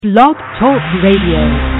Blog Talk Radio.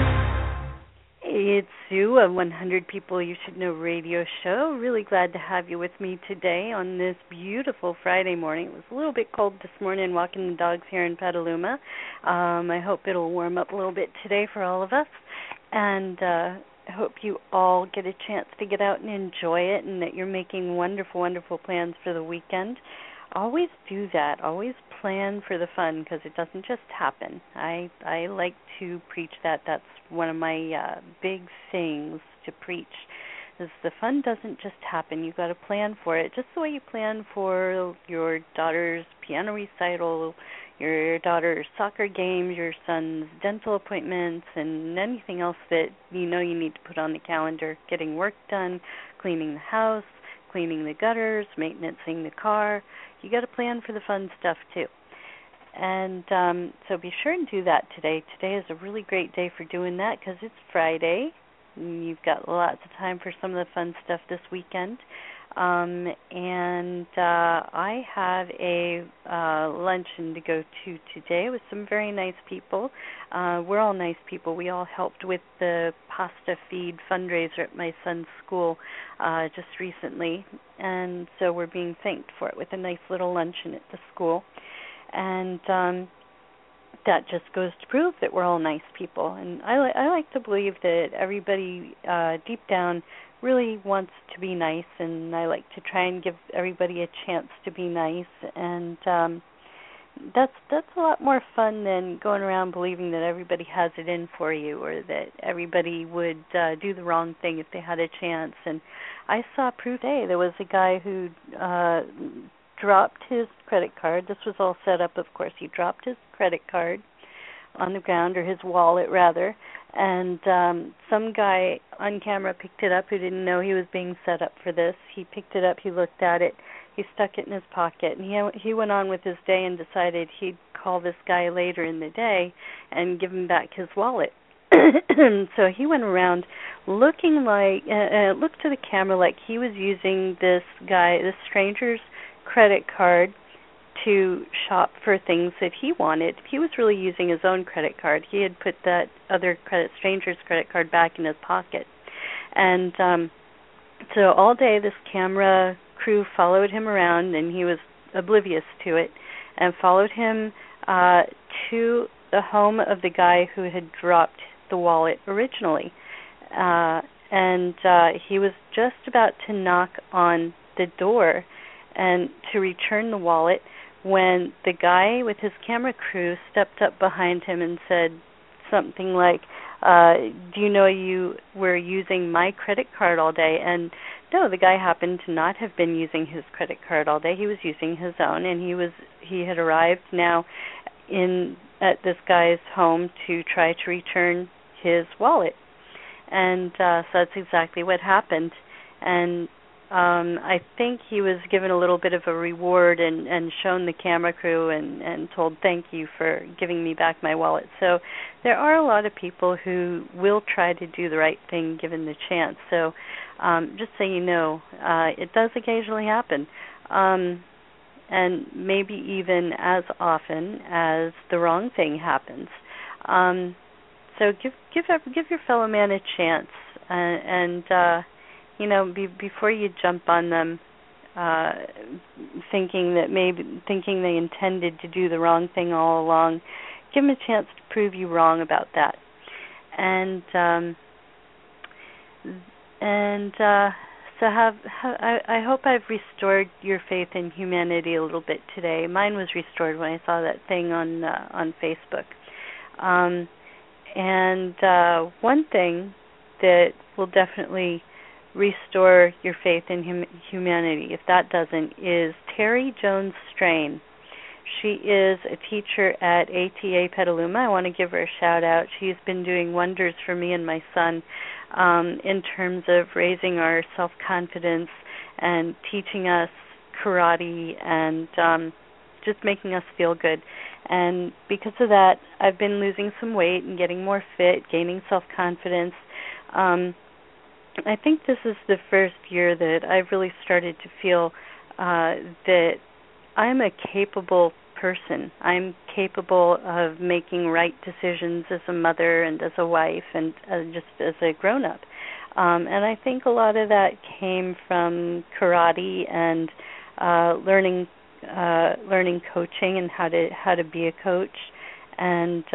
It's Sue, a 100 People You Should Know radio show. Really glad to have you with me today on this beautiful Friday morning. It was a little bit cold this morning walking the dogs here in Petaluma. I hope it'll warm up a little bit today for all of us. And I hope you all get a chance to get out and enjoy it and that you're making wonderful, wonderful plans for the weekend. Always do that. Always plan for the fun because it doesn't just happen. I like to preach that. That's one of my big things to preach is the fun doesn't just happen. You've got to plan for it just the way you plan for your daughter's piano recital, your daughter's soccer games, your son's dental appointments, and anything else that you know you need to put on the calendar. Getting work done, cleaning the house, cleaning the gutters, maintaining the car. You got to plan for the fun stuff too. And so be sure and do that today. Today is a really great day for doing that because it's Friday. And you've got lots of time for some of the fun stuff this weekend. And I have a luncheon to go to today with some very nice people. We're all nice people. We all helped with the pasta feed fundraiser at my son's school just recently. And so we're being thanked for it with a nice little luncheon at the school. And that just goes to prove that we're all nice people. And I like to believe that everybody deep down really wants to be nice, and I like to try and give everybody a chance to be nice. And that's a lot more fun than going around believing that everybody has it in for you or that everybody would do the wrong thing if they had a chance. And I saw proof today. There was a guy who dropped his credit card. This was all set up, of course. He dropped his credit card on the ground, or his wallet, rather, and some guy on camera picked it up who didn't know he was being set up for this. He picked it up, he looked at it, he stuck it in his pocket, and he went on with his day and decided he'd call this guy later in the day and give him back his wallet. So he went around looking like, looked to the camera like he was using this stranger's credit card to shop for things that he wanted. He was really using his own credit card. He had put that other stranger's credit card back in his pocket. And so all day this camera crew followed him around, and he was oblivious to it, and followed him to the home of the guy who had dropped the wallet originally. And he was just about to knock on the door and to return the wallet when the guy with his camera crew stepped up behind him and said something like, do you know you were using my credit card all day? And no, the guy happened to not have been using his credit card all day. He was using his own, and he had arrived now at this guy's home to try to return his wallet. And so that's exactly what happened. And I think he was given a little bit of a reward and shown the camera crew and told thank you for giving me back my wallet. So there are a lot of people who will try to do the right thing given the chance. So just so you know, it does occasionally happen. And maybe even as often as the wrong thing happens. So give your fellow man a chance and before you jump on them, thinking they intended to do the wrong thing all along, give them a chance to prove you wrong about that. So I hope I've restored your faith in humanity a little bit today. Mine was restored when I saw that thing on Facebook. One thing that will definitely restore your faith in humanity, if that doesn't, is Terry Jones Strain. She is a teacher at ATA Petaluma. I want to give her a shout out. She's been doing wonders for me and my son in terms of raising our self-confidence and teaching us karate and just making us feel good. And because of that, I've been losing some weight and getting more fit, gaining self-confidence. I think this is the first year that I've really started to feel that I'm a capable person. I'm capable of making right decisions as a mother and as a wife and just as a grown-up. And I think a lot of that came from karate and learning coaching and how to be a coach, and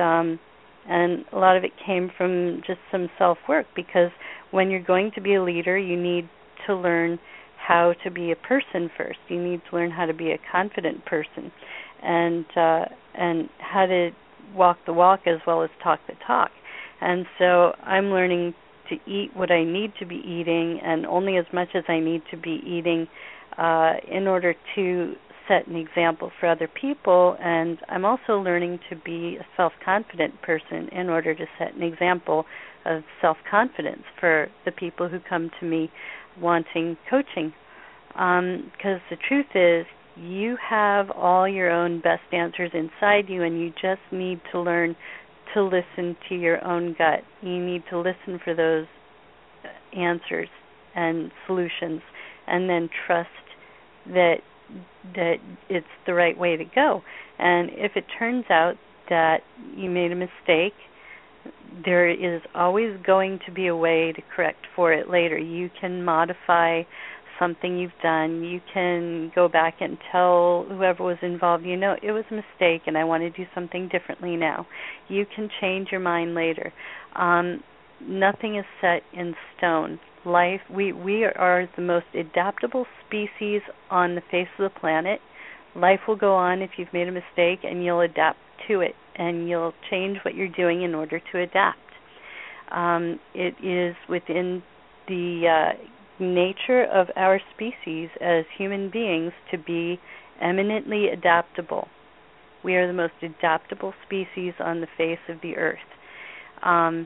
a lot of it came from just some self-work, because when you're going to be a leader, you need to learn how to be a person first. You need to learn how to be a confident person, and how to walk the walk as well as talk the talk. And so I'm learning to eat what I need to be eating, and only as much as I need to be eating in order to set an example for other people. And I'm also learning to be a self-confident person in order to set an example of self-confidence for the people who come to me wanting coaching. Because the truth is, you have all your own best answers inside you, and you just need to learn to listen to your own gut. You need to listen for those answers and solutions, and then trust that it's the right way to go. And if it turns out that you made a mistake, there is always going to be a way to correct for it later. You can modify something you've done. You can go back and tell whoever was involved, it was a mistake and I want to do something differently now. You can change your mind later. Nothing is set in stone. Life, we are the most adaptable species on the face of the planet. Life will go on if you've made a mistake, and you'll adapt to it, and you'll change what you're doing in order to adapt. It is within the nature of our species as human beings to be eminently adaptable. We are the most adaptable species on the face of the earth.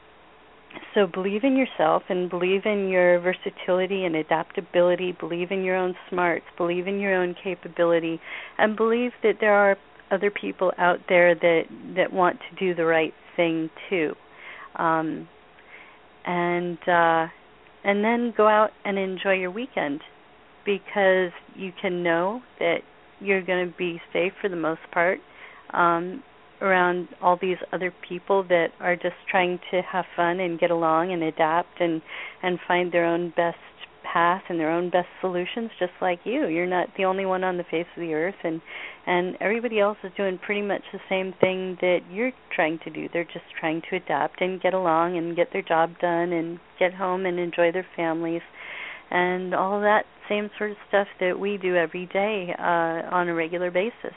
So believe in yourself and believe in your versatility and adaptability. Believe in your own smarts. Believe in your own capability, and believe that there are other people out there that want to do the right thing too. And then go out and enjoy your weekend, because you can know that you're going to be safe for the most part around all these other people that are just trying to have fun and get along and adapt and find their own best path and their own best solutions, just like you. You're not the only one on the face of the earth, and everybody else is doing pretty much the same thing that you're trying to do. They're just trying to adapt and get along and get their job done and get home and enjoy their families and all of that same sort of stuff that we do every day on a regular basis.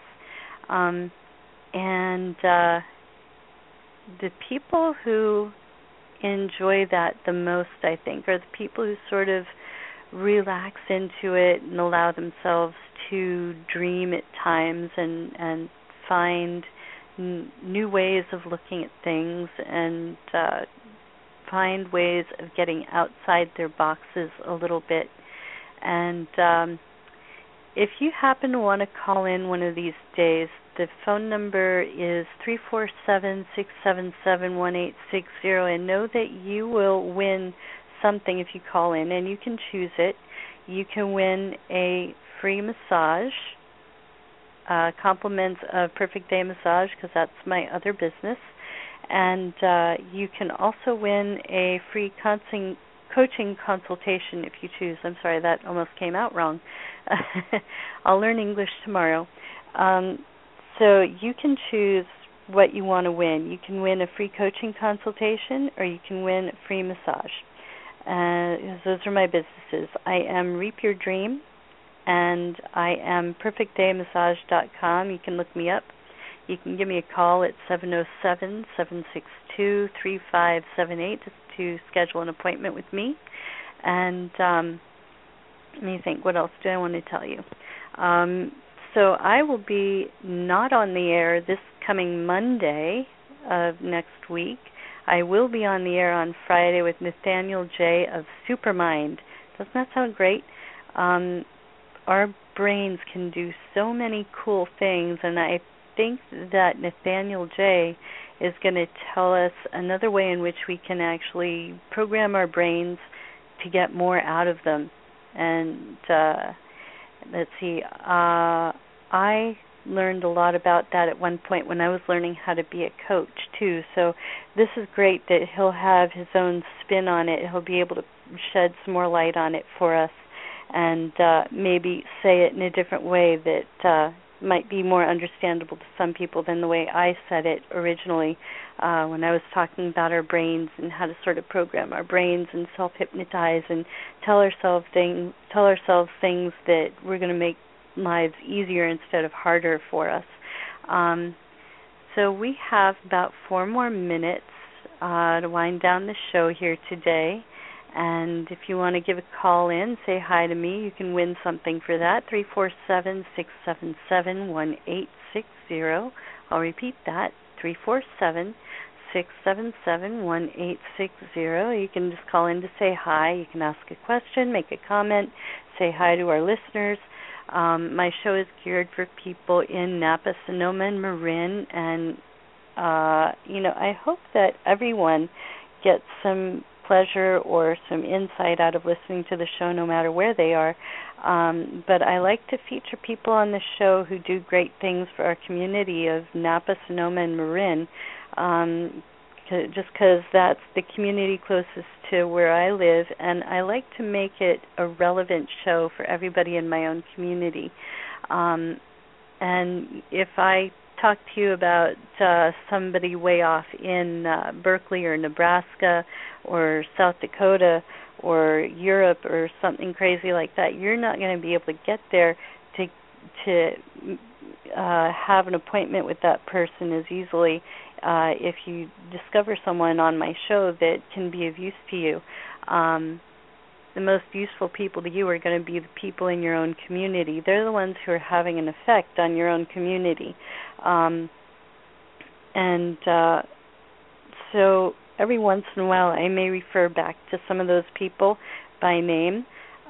And the people who enjoy that the most, I think, are the people who sort of relax into it and allow themselves to dream at times and find new ways of looking at things and find ways of getting outside their boxes a little bit. And if you happen to want to call in one of these days, the phone number is 347-677-1860, and know that you will win something if you call in, and you can choose it. You can win a free massage, compliments of Perfect Day Massage, because that's my other business, and you can also win a free coaching consultation if you choose. I'm sorry, that almost came out wrong. I'll learn English tomorrow. So you can choose what you want to win. You can win a free coaching consultation, or you can win a free massage. Those are my businesses. I am Reap Your Dream, and I am PerfectDayMassage.com. You can look me up. You can give me a call at 707-762-3578 to schedule an appointment with me. And let me think, what else do I want to tell you? So I will be not on the air this coming Monday of next week. I will be on the air on Friday with Nathaniel J. of Supermind. Doesn't that sound great? Our brains can do so many cool things, and I think that Nathaniel J. is going to tell us another way in which we can actually program our brains to get more out of them. And let's see, I learned a lot about that at one point when I was learning how to be a coach too. So this is great that he'll have his own spin on it. He'll be able to shed some more light on it for us, and maybe say it in a different way that might be more understandable to some people than the way I said it originally when I was talking about our brains and how to sort of program our brains and self-hypnotize and tell ourselves things that we're going to make lives easier instead of harder for us. So we have about 4 more minutes to wind down the show here today. And if you want to give a call in, say hi to me, you can win something for that, 347-677-1860. I'll repeat that, 347-677-1860. You can just call in to say hi. You can ask a question, make a comment, say hi to our listeners. My show is geared for people in Napa, Sonoma, and Marin, and I hope that everyone gets some pleasure or some insight out of listening to the show, no matter where they are. But I like to feature people on the show who do great things for our community of Napa, Sonoma, and Marin, just because that's the community closest to where I live, and I like to make it a relevant show for everybody in my own community. And if I talk to you about somebody way off in Berkeley or Nebraska or South Dakota or Europe or something crazy like that, you're not going to be able to get there to have an appointment with that person as easily if you discover someone on my show that can be of use to you. The most useful people to you are going to be the people in your own community. They're the ones who are having an effect on your own community. So every once in a while I may refer back to some of those people by name,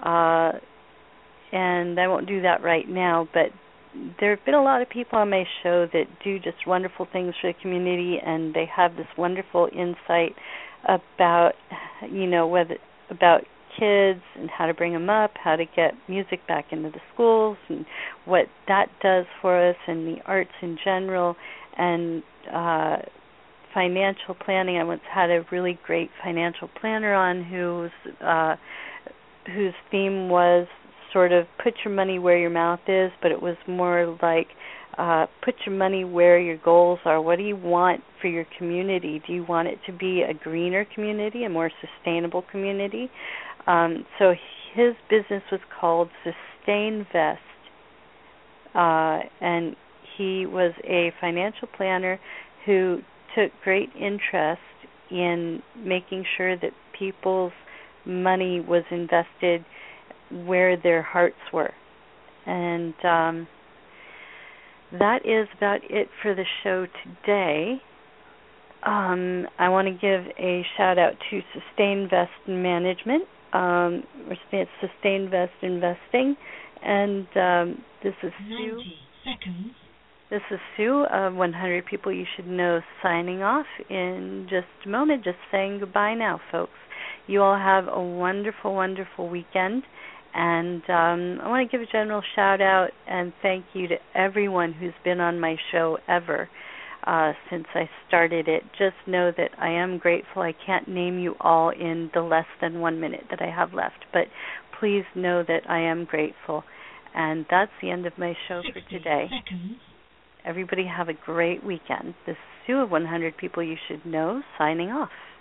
and I won't do that right now, but there have been a lot of people on my show that do just wonderful things for the community, and they have this wonderful insight about, about kids and how to bring them up, how to get music back into the schools and what that does for us, and the arts in general, and financial planning. I once had a really great financial planner on whose theme was sort of put your money where your mouth is, but it was more like put your money where your goals are. What do you want for your community? Do you want it to be a greener community, a more sustainable community? So his business was called SustainVest, and he was a financial planner who took great interest in making sure that people's money was invested where their hearts were. And that is about it for the show today. I want to give a shout out to SustainVest Management, or SustainVest Investing, and this is Sue. 90 seconds. This is Sue of 100 People You Should Know, signing off in just a moment, just saying goodbye now, folks. You all have a wonderful, wonderful weekend. And I want to give a general shout-out and thank you to everyone who's been on my show ever since I started it. Just know that I am grateful. I can't name you all in the less than 1 minute that I have left, but please know that I am grateful. And that's the end of my show for today. Seconds. Everybody have a great weekend. This is Sue of 100 People You Should Know, signing off.